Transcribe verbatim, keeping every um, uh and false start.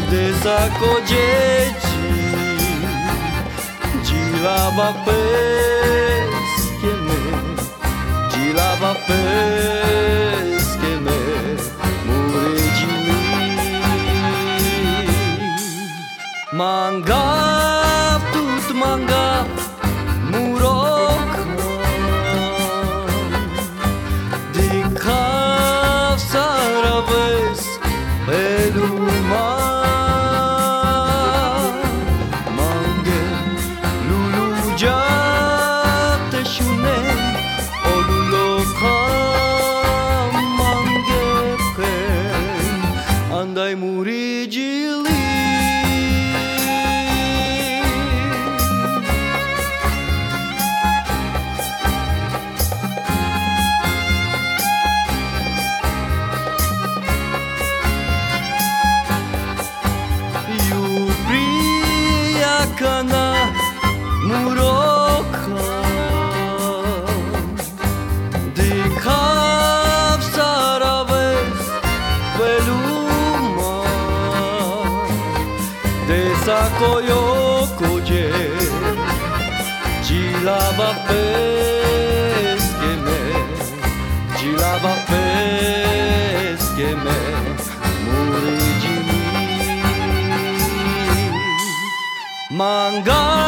desacollegi girava pesche me girava pesche me muregi mangap tut mangap muroka di kav saraves peluma mange lulu jate shune oluloka mange ke andai murijili kana muroka di kav saraves peluma desacolló girava pesche me girava pesche me murigi Manga